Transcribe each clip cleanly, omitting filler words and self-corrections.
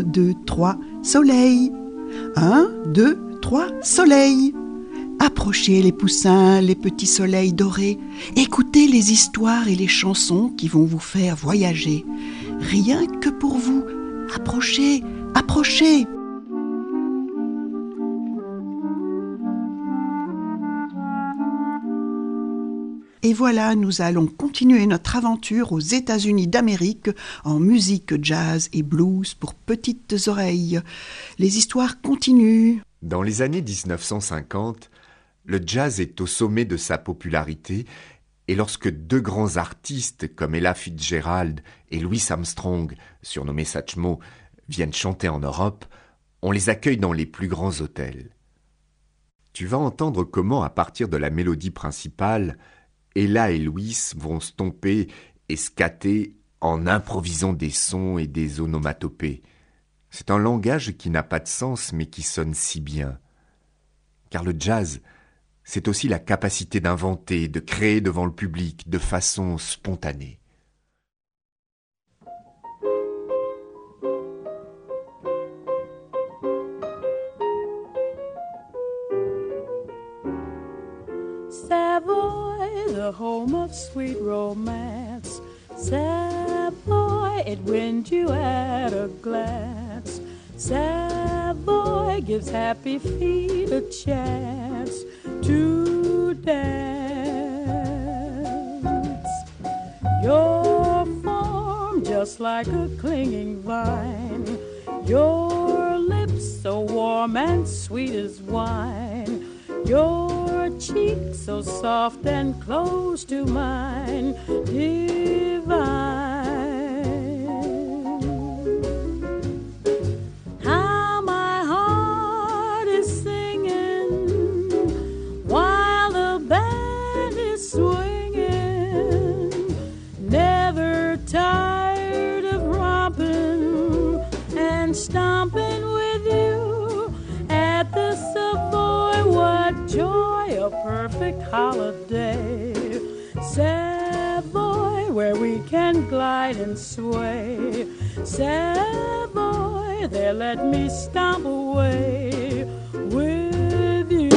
2, 3, soleil. 1, 2, 3, soleil. Approchez les poussins, les petits soleils dorés. Écoutez les histoires et les chansons qui vont vous faire voyager. Rien que pour vous. Approchez, approchez. Et voilà, nous allons continuer notre aventure aux États-Unis d'Amérique en musique jazz et blues pour petites oreilles. Les histoires continuent. Dans les années 1950, le jazz est au sommet de sa popularité et lorsque deux grands artistes comme Ella Fitzgerald et Louis Armstrong, surnommés Satchmo, viennent chanter en Europe, on les accueille dans les plus grands hôtels. Tu vas entendre comment, à partir de la mélodie principale, Ella et Louis vont stomper et scatter en improvisant des sons et des onomatopées. C'est un langage qui n'a pas de sens mais qui sonne si bien. Car le jazz, c'est aussi la capacité d'inventer, de créer devant le public de façon spontanée. Savoy, the home of sweet romance. Savoy, it wins you at a glance. Savoy gives happy feet a chance to dance. Your form just like a clinging vine. Your lips so warm and sweet as wine. Your cheek so soft and close to mine, divine. How my heart is singing while the band is swinging, never tired of romping and stomping with you at the Savoy. What joy, a perfect holiday. Savoy, where we can glide and sway. Savoy, there let me stomp away with you.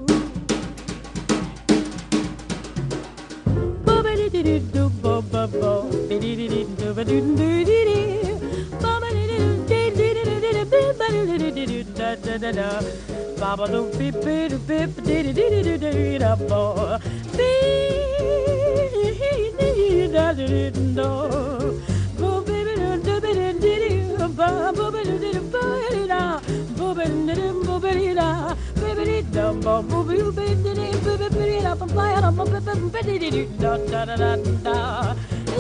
Baba do beep beep beep dee dee dee dee da bo dee da dee do bo baby do dee dee ba bo dee dee ba da bo dee bo dee da baby da bo bo dee dee baby da ba da bo dee da da da da da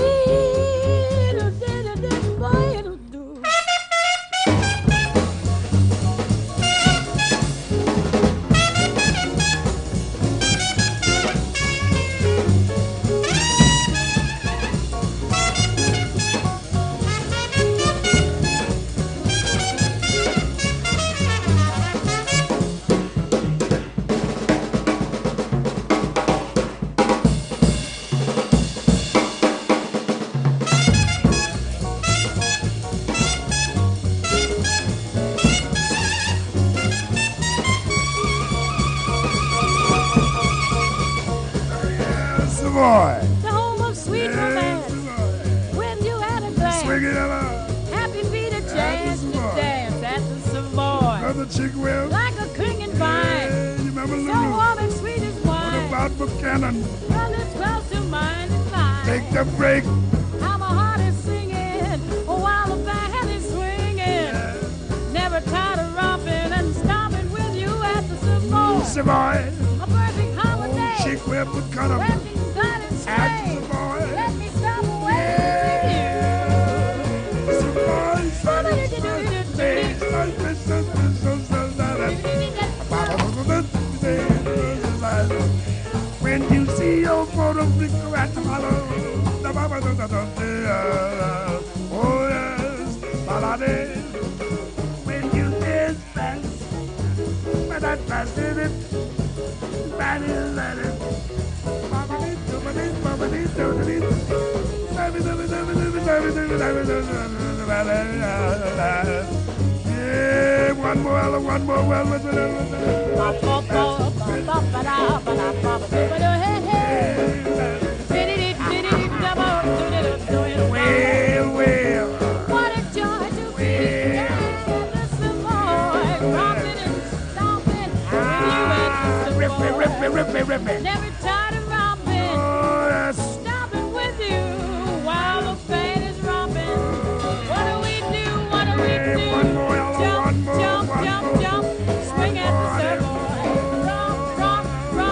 Savoy. The home of sweet romance. When you at a glance, Swing it up. happy feet a chance to dance at the Savoy. Brother Chigwell. Like a clinging vine, You remember so Lulu? warm and sweet as What wine. about Buchanan? Well, it's close to mine and mine. Take the break. How my heart is singing, while the band is swinging. Never tired of romping and stomping with you at the Savoy. Savoy. A perfect holiday. Chigwell Buchanan. Where we can glide and At sway. Savoy. Let me stop away with you. Savoy. When you see your photo flicker at the hollow, oh yes, balade. When you dance fast, but I fast in it, bad is at it. Hey, one more, well, listen. Well. What a joy to be listen, boy, romping and stomping with you and Rip me. never tired of romping, Oh, yes. stomping with you while the band is romping. What do we do? What do we do? One more, Ella, Jump, one more, jump, one jump, more. jump, swing at the surfboard. Romp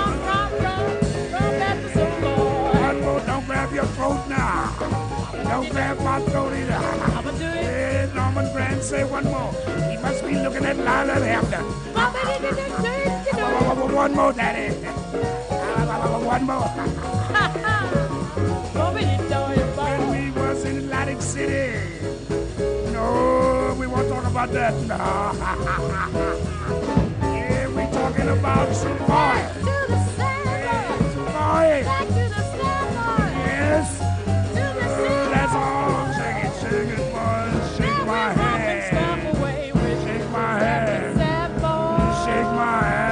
at the surfboard. One more, don't grab your throat now. Don't grab my throat either. I'ma do it. Hey, Norman Granz, say one more. He must be looking at Lila Hampton. One more, Daddy. One more. When we was in Atlantic City. No, we won't talk about that. No. Yeah, we talking about some boy. Boy. Yes. That's all. Shake it, boy. Shake my hand. Shake my hand. Shake my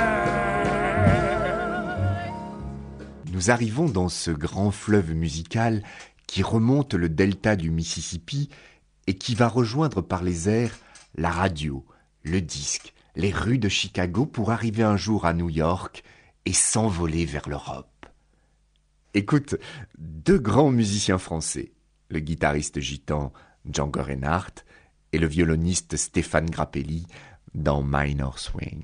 hand. Nous arrivons dans ce grand fleuve musical qui remonte le delta du Mississippi et qui va rejoindre par les airs la radio, le disque, les rues de Chicago pour arriver un jour à New York et s'envoler vers l'Europe. Écoute, deux grands musiciens français, le guitariste gitan Django Reinhardt et le violoniste Stéphane Grappelli dans Minor Swing.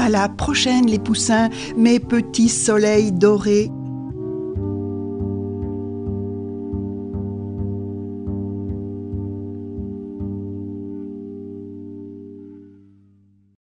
À la prochaine les poussins, mes petits soleils dorés.